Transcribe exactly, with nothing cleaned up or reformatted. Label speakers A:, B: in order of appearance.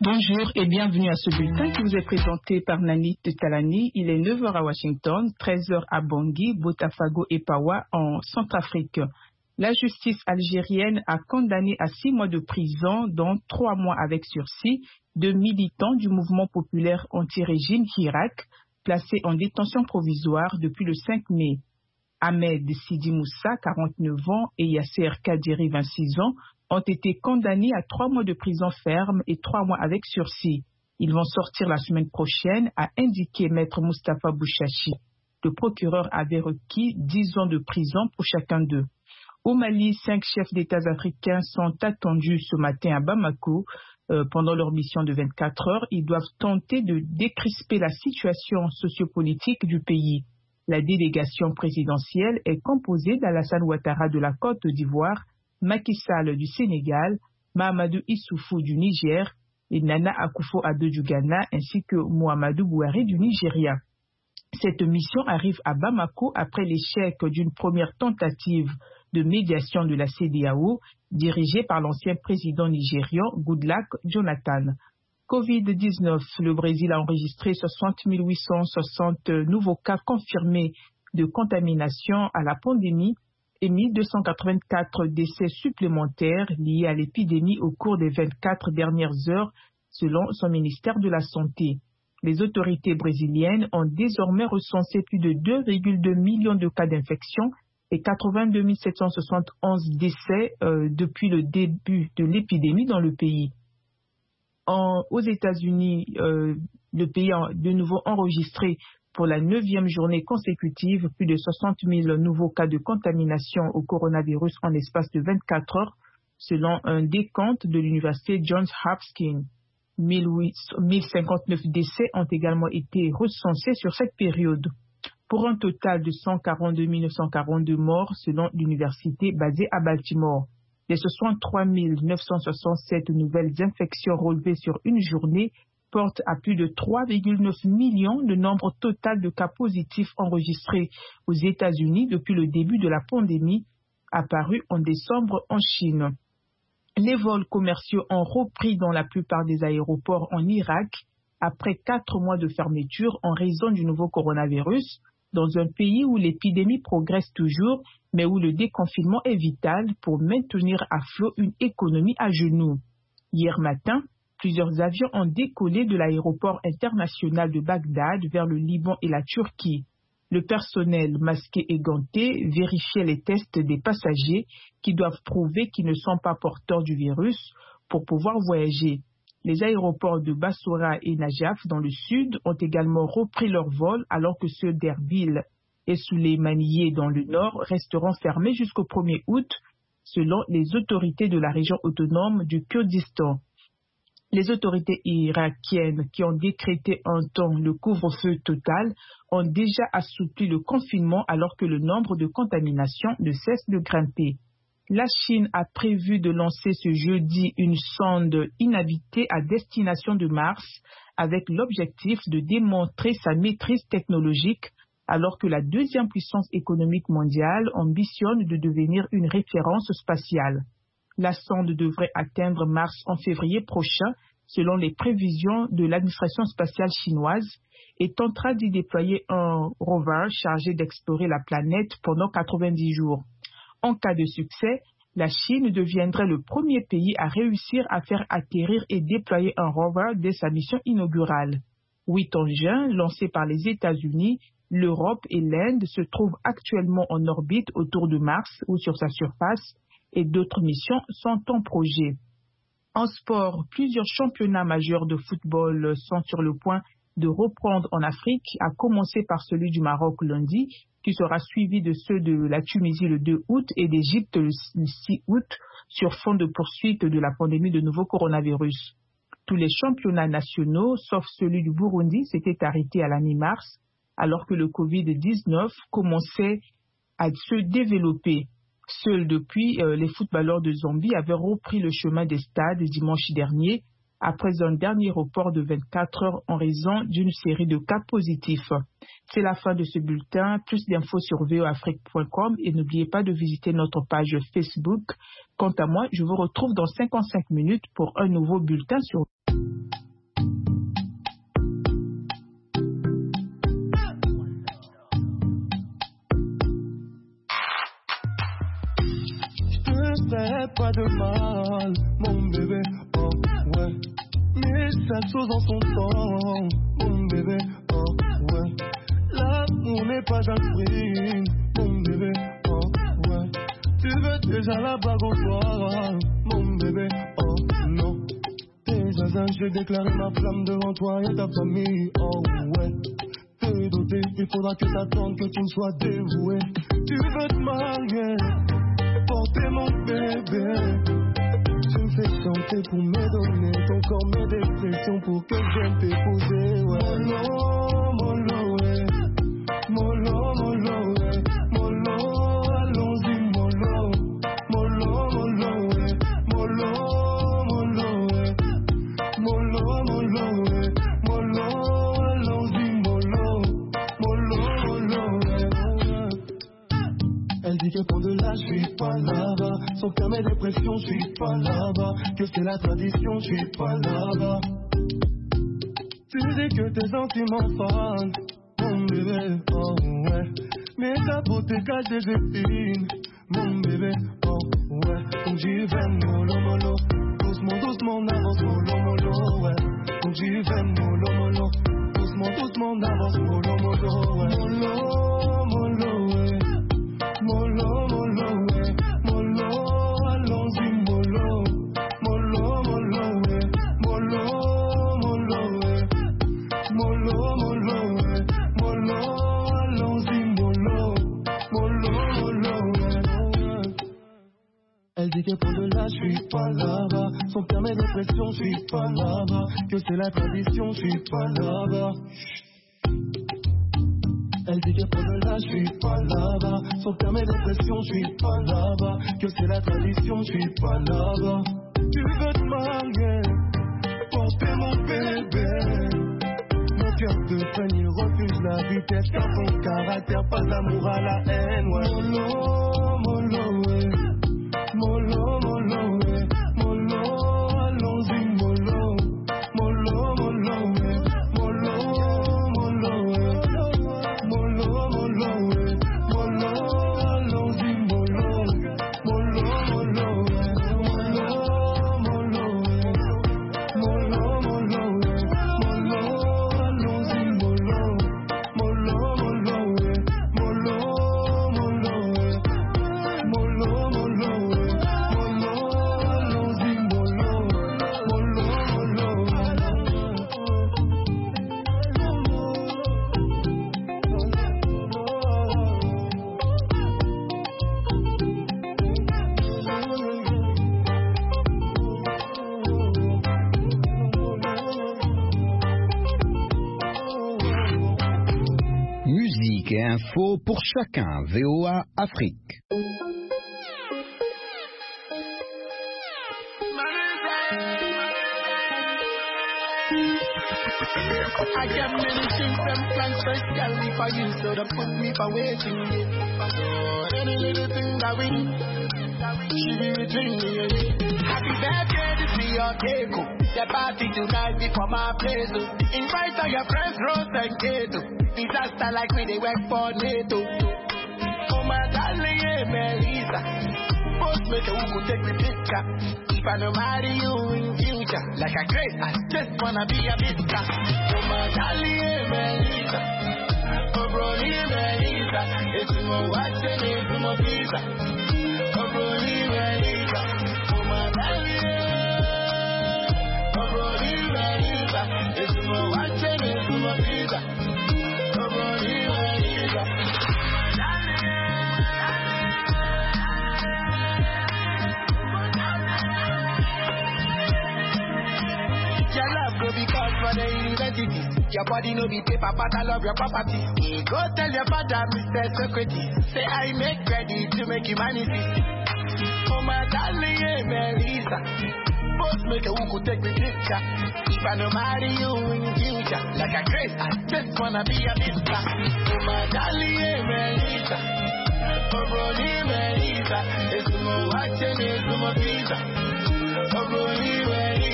A: Bonjour et bienvenue à ce bulletin qui vous est présenté par Nani Talani. Il est neuf heures à Washington, treize heures à Bangui, Botafogo et Pawa en Centrafrique. La justice algérienne a condamné à six mois de prison, dont trois mois avec sursis, deux militants du mouvement populaire anti-régime Hirak, placés en détention provisoire depuis le cinq mai. Ahmed Sidi Moussa, quarante-neuf ans, et Yasser Kadiri, vingt-six ans, ont été condamnés à trois mois de prison ferme et trois mois avec sursis. Ils vont sortir la semaine prochaine, a indiqué Maître Moustapha Bouchachi. Le procureur avait requis dix ans de prison pour chacun d'eux. Au Mali, cinq chefs d'État africains sont attendus ce matin à Bamako. Euh, pendant leur mission de vingt-quatre heures, ils doivent tenter de décrisper la situation sociopolitique du pays. La délégation présidentielle est composée d'Alassane Ouattara de la Côte d'Ivoire, Macky Sall du Sénégal, Mahamadou Issoufou du Niger et Nana Akufo-Addo du Ghana ainsi que Muhammadu Buhari du Nigeria. Cette mission arrive à Bamako après l'échec d'une première tentative de médiation de la C D A O dirigée par l'ancien président nigérian Goodluck Jonathan. covid dix-neuf, le Brésil a enregistré soixante mille huit cent soixante nouveaux cas confirmés de contamination à la pandémie et mille deux cent quatre-vingt-quatre décès supplémentaires liés à l'épidémie au cours des vingt-quatre dernières heures, selon son ministère de la Santé. Les autorités brésiliennes ont désormais recensé plus de deux virgule deux millions de cas d'infection et quatre-vingt-deux mille sept cent soixante et onze décès euh, depuis le début de l'épidémie dans le pays. En, aux États-Unis, euh, le pays a de nouveau enregistré pour la neuvième journée consécutive plus de soixante mille nouveaux cas de contamination au coronavirus en l'espace de vingt-quatre heures, selon un décompte de l'université Johns Hopkins. mille cinquante-neuf décès ont également été recensés sur cette période, pour un total de cent quarante-deux mille neuf cent quarante-deux morts selon l'université basée à Baltimore. Les soixante-trois mille neuf cent soixante-sept nouvelles infections relevées sur une journée portent à plus de trois virgule neuf millions le nombre total de cas positifs enregistrés aux États-Unis depuis le début de la pandémie, apparue en décembre en Chine. Les vols commerciaux ont repris dans la plupart des aéroports en Irak après quatre mois de fermeture en raison du nouveau coronavirus, dans un pays où l'épidémie progresse toujours, mais où le déconfinement est vital pour maintenir à flot une économie à genoux. Hier matin, plusieurs avions ont décollé de l'aéroport international de Bagdad vers le Liban et la Turquie. Le personnel masqué et ganté vérifiait les tests des passagers qui doivent prouver qu'ils ne sont pas porteurs du virus pour pouvoir voyager. Les aéroports de Bassoura et Najaf dans le sud ont également repris leur vol alors que ceux d'Erbil et Souleymaniye dans le nord resteront fermés jusqu'au premier août selon les autorités de la région autonome du Kurdistan. Les autorités irakiennes qui ont décrété un temps le couvre-feu total ont déjà assoupli le confinement alors que le nombre de contaminations ne cesse de grimper. La Chine a prévu de lancer ce jeudi une sonde inhabitée à destination de Mars avec l'objectif de démontrer sa maîtrise technologique alors que la deuxième puissance économique mondiale ambitionne de devenir une référence spatiale. La sonde devrait atteindre Mars en février prochain, selon les prévisions de l'administration spatiale chinoise, et tentera d'y déployer un rover chargé d'explorer la planète pendant quatre-vingt-dix jours. En cas de succès, la Chine deviendrait le premier pays à réussir à faire atterrir et déployer un rover dès sa mission inaugurale. Huit engins lancés par les États-Unis, l'Europe et l'Inde se trouvent actuellement en orbite autour de Mars ou sur sa surface, et d'autres missions sont en projet. En sport, plusieurs championnats majeurs de football sont sur le point de reprendre en Afrique, à commencer par celui du Maroc lundi, qui sera suivi de ceux de la Tunisie le deux août et d'Égypte le six août, sur fond de poursuite de la pandémie de nouveau coronavirus. Tous les championnats nationaux, sauf celui du Burundi, s'étaient arrêtés à la mi-mars, alors que le covid dix-neuf commençait à se développer. Seuls depuis, euh, les footballeurs de Zambie avaient repris le chemin des stades dimanche dernier, après un dernier report de vingt-quatre heures en raison d'une série de cas positifs. C'est la fin de ce bulletin. Plus d'infos sur v o afrique point com et n'oubliez pas de visiter notre page Facebook. Quant à moi, je vous retrouve dans cinquante-cinq minutes pour un nouveau bulletin sur
B: pas de mal, mon bébé, oh ouais. Mais chaque chose en son temps, mon bébé, oh ouais. L'amour n'est pas un sprint, mon bébé, oh ouais. Tu veux déjà la bague au doigt, mon bébé, oh non. Tes zinzins, j'ai déclaré ma flamme devant toi et ta famille, oh ouais. T'es doté, il faudra que t'attendes que tu me sois dévoué. Tu veux te marier, porter mon bébé. Tu me fais chanter pour me donner ton corps, mes dépressions pour que je vienne t'épouser, ouais. Mollo, mollo, ouais. Mollo, mollo, ouais. Mollo, allons-y, mollo. Mollo, mollo, ouais. Mollo, mollo, ouais. Mollo, mollo, ouais. Mollo, allons-y, mollo. Mollo, mollo, ouais. Elle dit que pour de là, je suis pas là-bas. Son cœur, mes dépressions, je suis pas là-bas. Que c'est la tradition, je suis pas là-bas. Tu dis que tes sentiments fan, mon bébé, oh ouais. Mais ta beauté cache des épines, mon bébé, oh ouais. Donc j'y vais, mollo, mollo. Doucement, doucement, avance, mollo, mollo, ouais. Donc j'y vais, mollo, mollo. Doucement, doucement, avance, mollo, mollo, ouais. Mollo, mollo, ouais. Mollo, mollo, ouais. Mollo, allons-y, mollo. Mollo, mollo, ouais. Mollo, mollo, ouais. Mollo, mollo, ouais. Mollo, allons-y, mollo. Mollo, mollo, ouais. Elle dit que pour de là, je suis pas là-bas. Son père, mes dépressions, je suis pas là-bas. Que c'est la tradition, je suis pas là-bas. Elle dit que pour de là, je suis pas là-bas. Son père, mes dépressions, je suis pas là-bas. Que c'est la tradition, je suis pas là-bas. Tu veux te marier, porter mon bébé. Mon cœur de peine, il refuse la vitesse. Car ton caractère, pas d'amour à la haine, ouais. Mollo, mollo, ouais. Mollo, mollo, ouais. Mollo, allons-y, mollo. Mollo, mollo, ouais. Mollo, mollo, ouais. Mollo, mollo, ouais. Mollo, allons-y, mollo. Mollo, mollo, ouais. Mollo, mollo, ouais. Mollo, mollo, ouais. Mollo, allons-y, mollo. Mollo, mollo, ouais. Mollo, mollo, ouais. Mollo, mollo, ouais. Mollo, allons-y, mollo. Mollo, mollo, ouais.
C: Musique et info pour chacun. V O A Afrique.
D: I got many things and plans specially for you, so don't put me for waiting. So any little thing that we do, she be between me and you. Happy birthday, this be your cake. The party tonight before my place. Invite all your friends, Rose and Kato. Disaster like we they work for NATO. Oh my darling, yeah, Melissa. Both make a who could take the picture. If I don't marry you in future, like a great, I just wanna be a mister. Oh my darling, yeah, Melissa. Oh brody, Melissa. It's more watching, it's more pizza. Oh brody, Melissa. Oh my darling, yeah. Oh brody, Melissa. It's more watching, it's more pizza. Oh brody, Melissa. Your love go be cause for the university. Your body no be paper, but I love your property. Hey, go tell your father, Mister Socrates. Say I make ready to make humanity. Oh my darling, yeah, Melissa. Both make a who could take the picture. If I don't marry you in future, like a grace, I just wanna be a mister. Oh my darling, yeah, Melissa. Oh brody, Melissa. It's more watching, it's more pizza. Oh brody, Melissa.